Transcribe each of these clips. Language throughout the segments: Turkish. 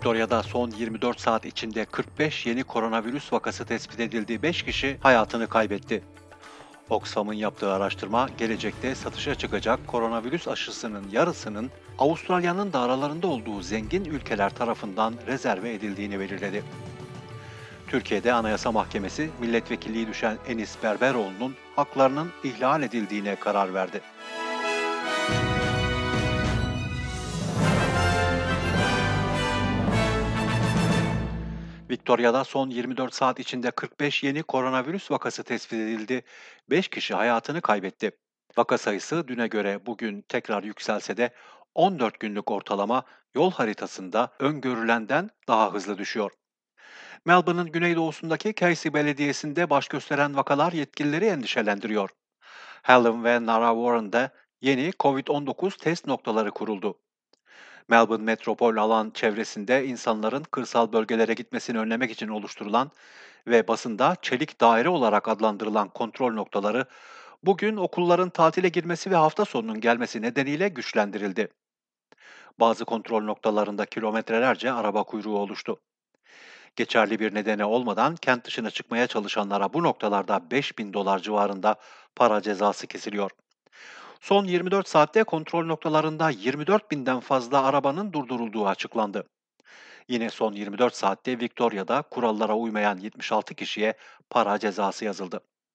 Victoria'da son 24 saat içinde 45 yeni koronavirüs vakası tespit edildiği 5 kişi hayatını kaybetti. Oxfam'ın yaptığı araştırma, gelecekte satışa çıkacak koronavirüs aşısının yarısının Avustralya'nın da aralarında olduğu zengin ülkeler tarafından rezerve edildiğini belirledi. Türkiye'de Anayasa Mahkemesi, milletvekilliği düşen Enis Berberoğlu'nun haklarının ihlal edildiğine karar verdi. Victoria'da son 24 saat içinde 45 yeni koronavirüs vakası tespit edildi. 5 kişi hayatını kaybetti. Vaka sayısı düne göre bugün tekrar yükselse de 14 günlük ortalama yol haritasında öngörülenden daha hızlı düşüyor. Melbourne'ın güneydoğusundaki Casey Belediyesi'nde baş gösteren vakalar yetkilileri endişelendiriyor. Hallam ve Narra Warren'da yeni COVID-19 test noktaları kuruldu. Melbourne metropol alan çevresinde insanların kırsal bölgelere gitmesini önlemek için oluşturulan ve basında çelik daire olarak adlandırılan kontrol noktaları bugün okulların tatile girmesi ve hafta sonunun gelmesi nedeniyle güçlendirildi. Bazı kontrol noktalarında kilometrelerce araba kuyruğu oluştu. Geçerli bir nedeni olmadan kent dışına çıkmaya çalışanlara bu noktalarda 5.000 dolar civarında para cezası kesiliyor. Son 24 saatte kontrol noktalarında 24 binden fazla arabanın durdurulduğu açıklandı. Yine son 24 saatte Victoria'da kurallara uymayan 76 kişiye para cezası yazıldı.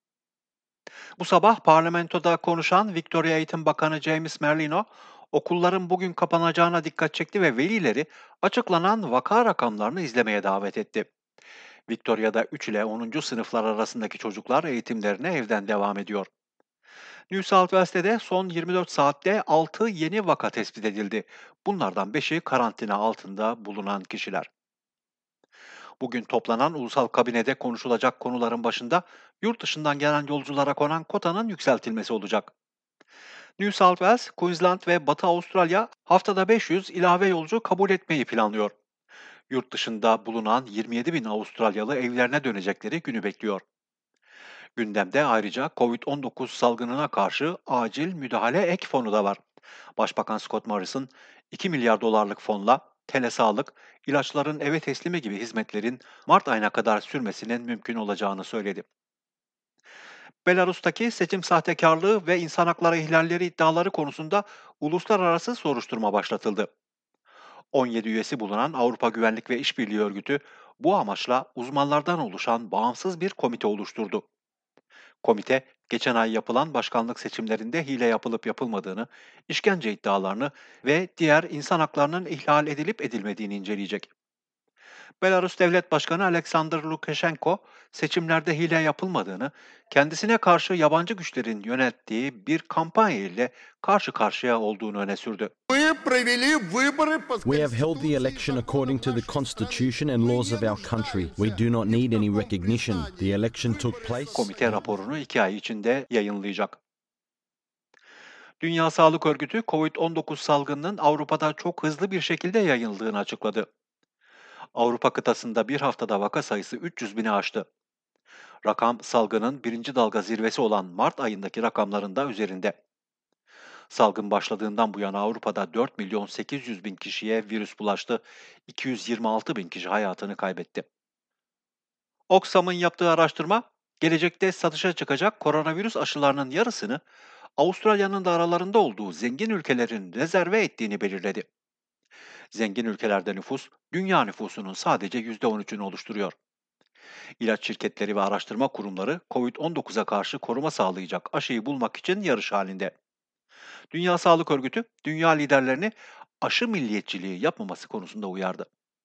Bu sabah parlamentoda konuşan Victoria Eğitim Bakanı James Merlino, okulların bugün kapanacağına dikkat çekti ve velileri açıklanan vaka rakamlarını izlemeye davet etti. Victoria'da 3 ile 10. sınıflar arasındaki çocuklar eğitimlerine evden devam ediyor. New South Wales'te son 24 saatte 6 yeni vaka tespit edildi. Bunlardan 5'i karantina altında bulunan kişiler. Bugün toplanan ulusal kabinede konuşulacak konuların başında yurt dışından gelen yolculara konan kotanın yükseltilmesi olacak. New South Wales, Queensland ve Batı Avustralya haftada 500 ilave yolcu kabul etmeyi planlıyor. Yurt dışında bulunan 27 bin Avustralyalı evlerine dönecekleri günü bekliyor. Gündemde ayrıca COVID-19 salgınına karşı acil müdahale ek fonu da var. Başbakan Scott Morrison 2 milyar dolarlık fonla telesağlık, ilaçların eve teslimi gibi hizmetlerin Mart ayına kadar sürmesinin mümkün olacağını söyledi. Belarus'taki seçim sahtekarlığı ve insan hakları ihlalleri iddiaları konusunda uluslararası soruşturma başlatıldı. 17 üyesi bulunan Avrupa Güvenlik ve İşbirliği Örgütü bu amaçla uzmanlardan oluşan bağımsız bir komite oluşturdu. Komite, geçen ay yapılan başkanlık seçimlerinde hile yapılıp yapılmadığını, işkence iddialarını ve diğer insan haklarının ihlal edilip edilmediğini inceleyecek. Belarus Devlet Başkanı Alexander Lukashenko, seçimlerde hile yapılmadığını, kendisine karşı yabancı güçlerin yönelttiği bir kampanya ile karşı karşıya olduğunu öne sürdü. We have held the election according to the Constitution and laws of our country. We do not need any recognition. The election took place. Komite raporunu 2 ay içinde yayınlayacak. Dünya Sağlık Örgütü, COVID-19 salgınının Avrupa'da çok hızlı bir şekilde yayıldığını açıkladı. Avrupa kıtasında bir haftada vaka sayısı 300 bini aştı. Rakam, salgının birinci dalga zirvesi olan Mart ayındaki rakamların da üzerinde. Salgın başladığından bu yana Avrupa'da 4 milyon 800 bin kişiye virüs bulaştı, 226 bin kişi hayatını kaybetti. Oxfam'ın yaptığı araştırma, gelecekte satışa çıkacak koronavirüs aşılarının yarısını Avustralya'nın da aralarında olduğu zengin ülkelerin rezerve ettiğini belirledi. Zengin ülkelerde nüfus, dünya nüfusunun sadece %13'ünü oluşturuyor. İlaç şirketleri ve araştırma kurumları COVID-19'a karşı koruma sağlayacak aşıyı bulmak için yarış halinde. Dünya Sağlık Örgütü, dünya liderlerini aşı milliyetçiliği yapmaması konusunda uyardı.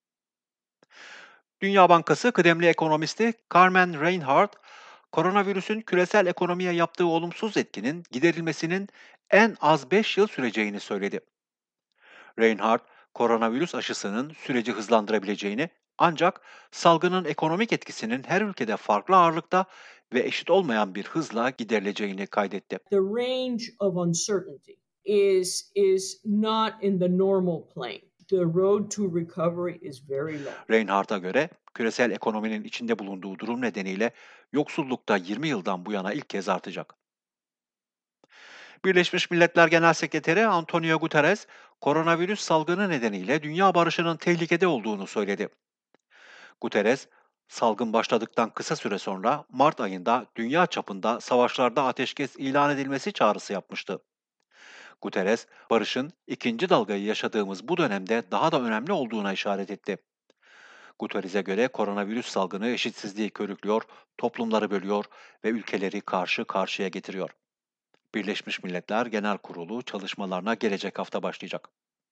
Dünya Bankası kıdemli ekonomisti Carmen Reinhart, koronavirüsün küresel ekonomiye yaptığı olumsuz etkinin giderilmesinin en az 5 yıl süreceğini söyledi. Reinhart, koronavirüs aşısının süreci hızlandırabileceğini, ancak salgının ekonomik etkisinin her ülkede farklı ağırlıkta ve eşit olmayan bir hızla giderileceğini kaydetti. The range of uncertainty is not in the normal plane. The road to recovery is very long. Reinhardt'a göre küresel ekonominin içinde bulunduğu durum nedeniyle yoksullukta 20 yıldan bu yana ilk kez artacak. Birleşmiş Milletler Genel Sekreteri Antonio Guterres, koronavirüs salgını nedeniyle dünya barışının tehlikede olduğunu söyledi. Guterres, salgın başladıktan kısa süre sonra Mart ayında dünya çapında savaşlarda ateşkes ilan edilmesi çağrısı yapmıştı. Guterres, barışın ikinci dalgayı yaşadığımız bu dönemde daha da önemli olduğuna işaret etti. Guterres'e göre koronavirüs salgını eşitsizliği körüklüyor, toplumları bölüyor ve ülkeleri karşı karşıya getiriyor. Birleşmiş Milletler Genel Kurulu çalışmalarına gelecek hafta başlayacak.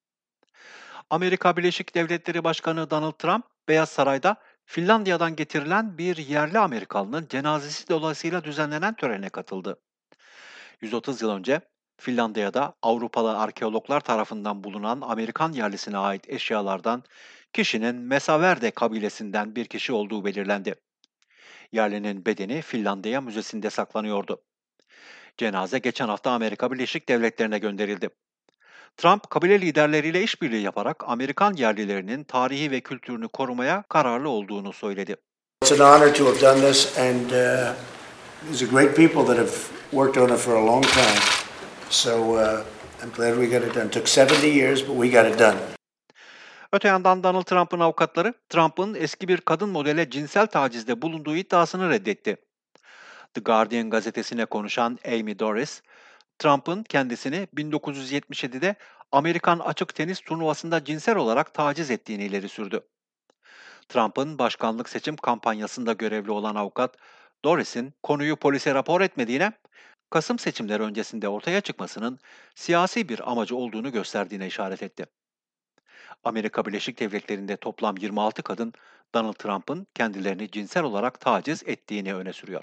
Amerika Birleşik Devletleri Başkanı Donald Trump, Beyaz Saray'da Finlandiya'dan getirilen bir yerli Amerikalının cenazesi dolayısıyla düzenlenen törene katıldı. 130 yıl önce Finlandiya'da Avrupalı arkeologlar tarafından bulunan Amerikan yerlisine ait eşyalardan kişinin Mesaverde kabilesinden bir kişi olduğu belirlendi. Yerlinin bedeni Finlandiya Müzesi'nde saklanıyordu. Cenaze geçen hafta Amerika Birleşik Devletleri'ne gönderildi. Trump, kabile liderleriyle işbirliği yaparak Amerikan yerlilerinin tarihi ve kültürünü korumaya kararlı olduğunu söyledi. It's an honor to have done this, and these are great people that have worked on it for a long time. So I'm glad we got it done. It took 70 years, but we got it done. Öte yandan Donald Trump'ın avukatları, Trump'ın eski bir kadın modele cinsel tacizde bulunduğu iddiasını reddetti. The Guardian gazetesine konuşan Amy Doris, Trump'ın kendisini 1977'de Amerikan açık tenis turnuvasında cinsel olarak taciz ettiğini ileri sürdü. Trump'ın başkanlık seçim kampanyasında görevli olan avukat, Doris'in konuyu polise rapor etmediğine, Kasım seçimleri öncesinde ortaya çıkmasının siyasi bir amacı olduğunu gösterdiğine işaret etti. Amerika Birleşik Devletleri'nde toplam 26 kadın, Donald Trump'ın kendilerini cinsel olarak taciz ettiğini öne sürüyor.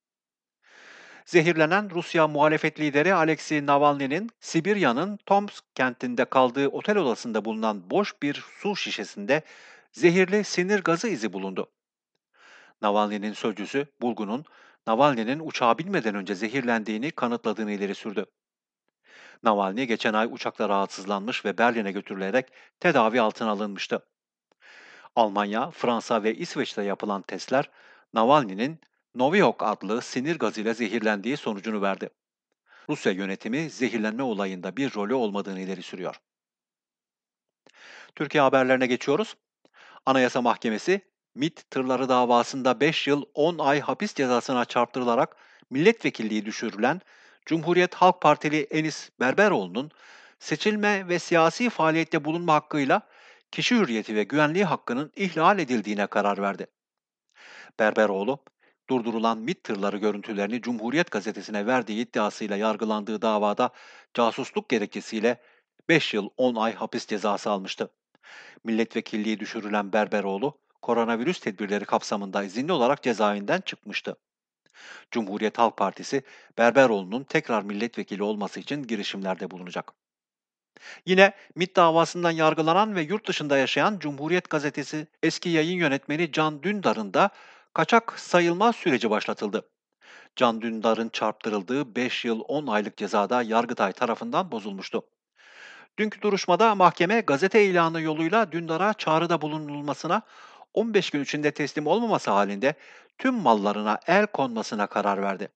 Zehirlenen Rusya muhalefet lideri Alexei Navalny'nin Sibirya'nın Tomsk kentinde kaldığı otel odasında bulunan boş bir su şişesinde zehirli sinir gazı izi bulundu. Navalny'nin sözcüsü Bulgun'un Navalny'nin uçağa binmeden önce zehirlendiğini kanıtladığını ileri sürdü. Navalny geçen ay uçakta rahatsızlanmış ve Berlin'e götürülerek tedavi altına alınmıştı. Almanya, Fransa ve İsveç'te yapılan testler Navalny'nin Novichok adlı sinir gazıyla zehirlendiği sonucunu verdi. Rusya yönetimi zehirlenme olayında bir rolü olmadığını ileri sürüyor. Türkiye haberlerine geçiyoruz. Anayasa Mahkemesi, MİT tırları davasında 5 yıl 10 ay hapis cezasına çarptırılarak milletvekilliği düşürülen Cumhuriyet Halk Partili Enis Berberoğlu'nun seçilme ve siyasi faaliyette bulunma hakkıyla kişi hürriyeti ve güvenliği hakkının ihlal edildiğine karar verdi. Berberoğlu, durdurulan MİT tırları görüntülerini Cumhuriyet Gazetesi'ne verdiği iddiasıyla yargılandığı davada casusluk gerekçesiyle 5 yıl 10 ay hapis cezası almıştı. Milletvekilliği düşürülen Berberoğlu, koronavirüs tedbirleri kapsamında izinli olarak cezaevinden çıkmıştı. Cumhuriyet Halk Partisi, Berberoğlu'nun tekrar milletvekili olması için girişimlerde bulunacak. Yine MİT davasından yargılanan ve yurt dışında yaşayan Cumhuriyet Gazetesi eski yayın yönetmeni Can Dündar'ın da kaçak sayılma süreci başlatıldı. Can Dündar'ın çarptırıldığı 5 yıl 10 aylık cezada Yargıtay tarafından bozulmuştu. Dünkü duruşmada mahkeme gazete ilanı yoluyla Dündar'a çağrıda bulunulmasına, 15 gün içinde teslim olmaması halinde tüm mallarına el konmasına karar verdi.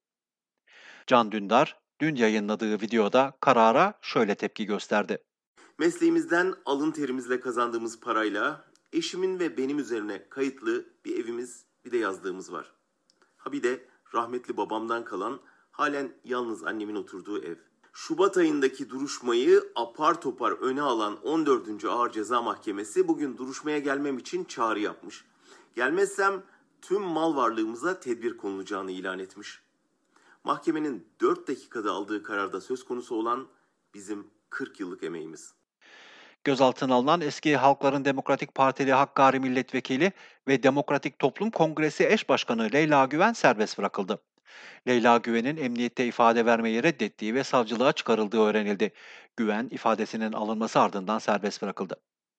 Can Dündar, dün yayınladığı videoda karara şöyle tepki gösterdi. Mesleğimizden alın terimizle kazandığımız parayla eşimin ve benim üzerine kayıtlı bir evimiz, bir de yazlığımız var. Ha bir de rahmetli babamdan kalan halen yalnız annemin oturduğu ev. Şubat ayındaki duruşmayı apar topar öne alan 14. Ağır Ceza Mahkemesi bugün duruşmaya gelmem için çağrı yapmış. Gelmezsem tüm mal varlığımıza tedbir konulacağını ilan etmiş. Mahkemenin 4 dakikada aldığı kararda söz konusu olan bizim 40 yıllık emeğimiz. Gözaltına alınan eski Halkların Demokratik Partili Hakkari Milletvekili ve Demokratik Toplum Kongresi eş başkanı Leyla Güven serbest bırakıldı. Leyla Güven'in emniyette ifade vermeyi reddettiği ve savcılığa çıkarıldığı öğrenildi. Güven ifadesinin alınması ardından serbest bırakıldı.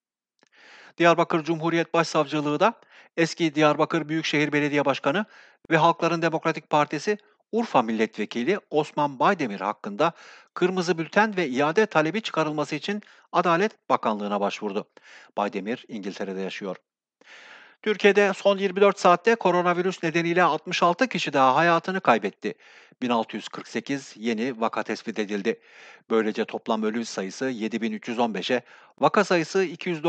Diyarbakır Cumhuriyet Başsavcılığı da eski Diyarbakır Büyükşehir Belediye Başkanı ve Halkların Demokratik Partisi Urfa Milletvekili Osman Baydemir hakkında kırmızı bülten ve iade talebi çıkarılması için Adalet Bakanlığı'na başvurdu. Baydemir İngiltere'de yaşıyor. Türkiye'de son 24 saatte koronavirüs nedeniyle 66 kişi daha hayatını kaybetti. 1648 yeni vaka tespit edildi. Böylece toplam ölü sayısı 7315'e, vaka sayısı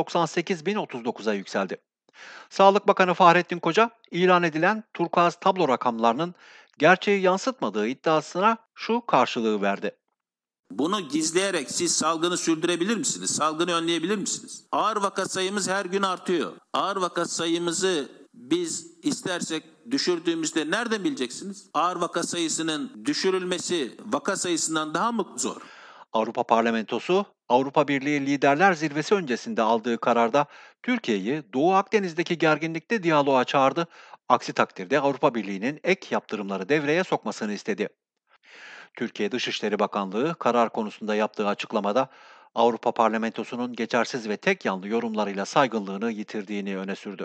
298.039'a yükseldi. Sağlık Bakanı Fahrettin Koca, ilan edilen turkuaz tablo rakamlarının gerçeği yansıtmadığı iddiasına şu karşılığı verdi. Bunu gizleyerek siz salgını sürdürebilir misiniz? Salgını önleyebilir misiniz? Ağır vaka sayımız her gün artıyor. Ağır vaka sayımızı biz istersek düşürdüğümüzde nereden bileceksiniz? Ağır vaka sayısının düşürülmesi vaka sayısından daha mı zor? Avrupa Parlamentosu, Avrupa Birliği Liderler Zirvesi öncesinde aldığı kararda Türkiye'yi Doğu Akdeniz'deki gerginlikte diyaloğa çağırdı. Aksi takdirde Avrupa Birliği'nin ek yaptırımları devreye sokmasını istedi. Türkiye Dışişleri Bakanlığı karar konusunda yaptığı açıklamada Avrupa Parlamentosu'nun geçersiz ve tek yanlı yorumlarıyla saygınlığını yitirdiğini öne sürdü.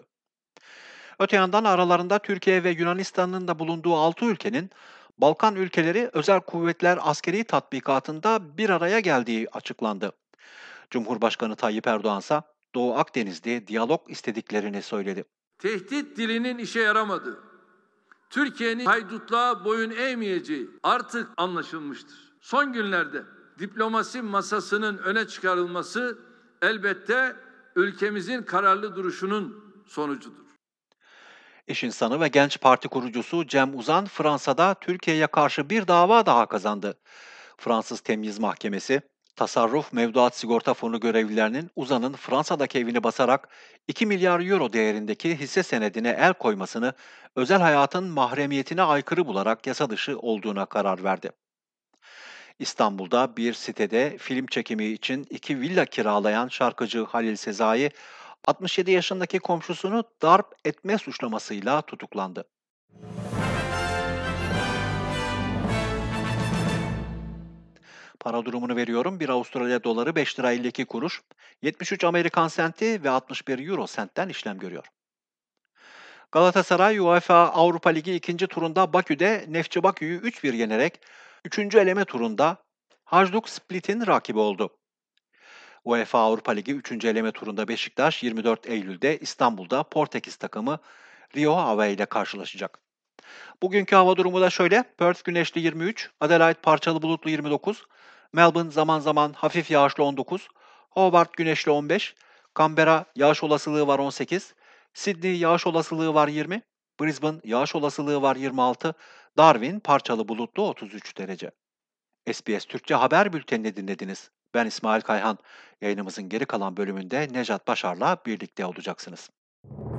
Öte yandan aralarında Türkiye ve Yunanistan'ın da bulunduğu 6 ülkenin Balkan ülkeleri özel kuvvetler askeri tatbikatında bir araya geldiği açıklandı. Cumhurbaşkanı Tayyip Erdoğan ise Doğu Akdeniz'de diyalog istediklerini söyledi. Tehdit dilinin işe yaramadığı, Türkiye'nin haydutluğa boyun eğmeyeceği artık anlaşılmıştır. Son günlerde diplomasi masasının öne çıkarılması elbette ülkemizin kararlı duruşunun sonucudur. İş insanı ve Genç Parti kurucusu Cem Uzan Fransa'da Türkiye'ye karşı bir dava daha kazandı. Fransız Temyiz Mahkemesi, Tasarruf Mevduat Sigorta Fonu görevlilerinin Uzan'ın Fransa'daki evini basarak 2 milyar euro değerindeki hisse senedine el koymasını özel hayatın mahremiyetine aykırı bularak yasa dışı olduğuna karar verdi. İstanbul'da bir sitede film çekimi için 2 villa kiralayan şarkıcı Halil Sezai, 67 yaşındaki komşusunu darp etme suçlamasıyla tutuklandı. Para durumunu veriyorum. 1 Avustralya doları 5 lira 52 kuruş, 73 Amerikan senti ve 61 euro sentten işlem görüyor. Galatasaray UEFA Avrupa Ligi ikinci turunda Bakü'de Neftçi Bakü'yü 3-1 yenerek 3. eleme turunda Hajduk Split'in rakibi oldu. UEFA Avrupa Ligi 3. eleme turunda Beşiktaş 24 Eylül'de İstanbul'da Portekiz takımı Rio Ave ile karşılaşacak. Bugünkü hava durumu da şöyle: Perth güneşli 23, Adelaide parçalı bulutlu 29, Melbourne zaman zaman hafif yağışlı 19, Hobart güneşli 15, Canberra yağış olasılığı var 18, Sydney yağış olasılığı var 20, Brisbane yağış olasılığı var 26, Darwin parçalı bulutlu 33 derece. SBS Türkçe haber bültenini dinlediniz. Ben İsmail Kayhan. Yayınımızın geri kalan bölümünde Necat Başar'la birlikte olacaksınız.